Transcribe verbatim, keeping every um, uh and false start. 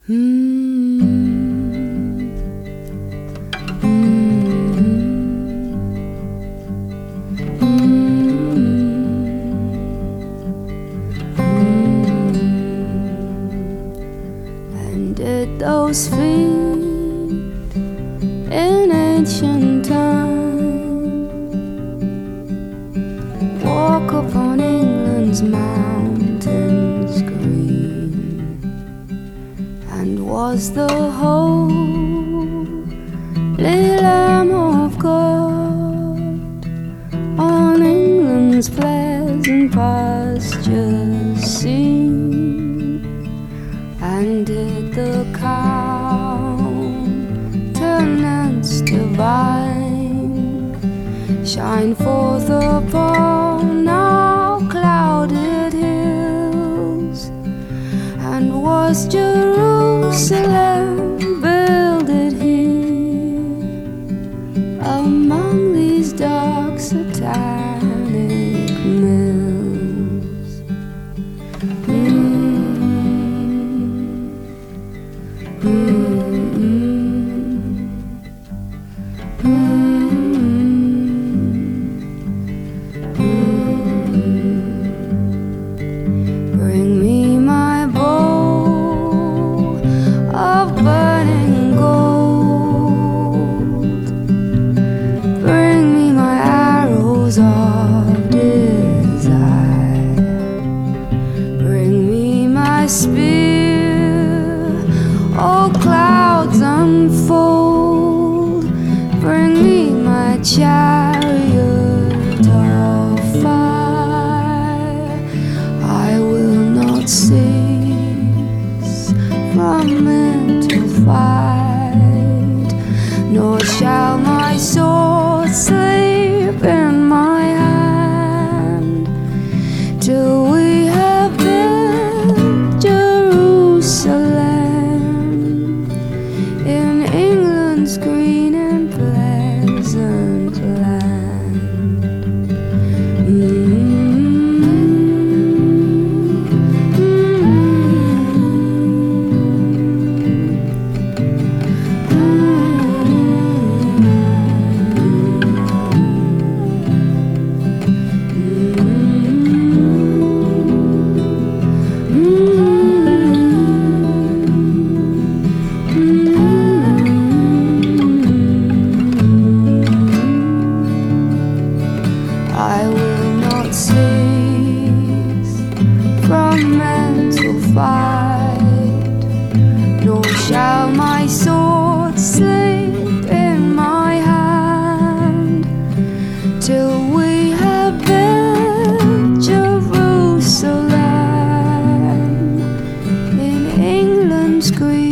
And did those feet in ancient time walk upon England's mountains green? And was the holy Lamb of God on England's pleasant pastures seen? And did the countenance divine shine forth upon our clouded hills? And was Jerusalem builded here among these dark satanic mills? Mm. Bring me my bowl of burning gold. Bring me my arrows of desire. Bring me my spear, all clouds unfold. Bring me my chariot of fire. I will not cease from mental fight, nor shall my sword sleep in my hand, till we have built Jerusalem in England's green and pleasant land. Mm-hmm. I will not cease from mental fight, nor shall my sword sleep in my hand, till we have built Jerusalem in England's green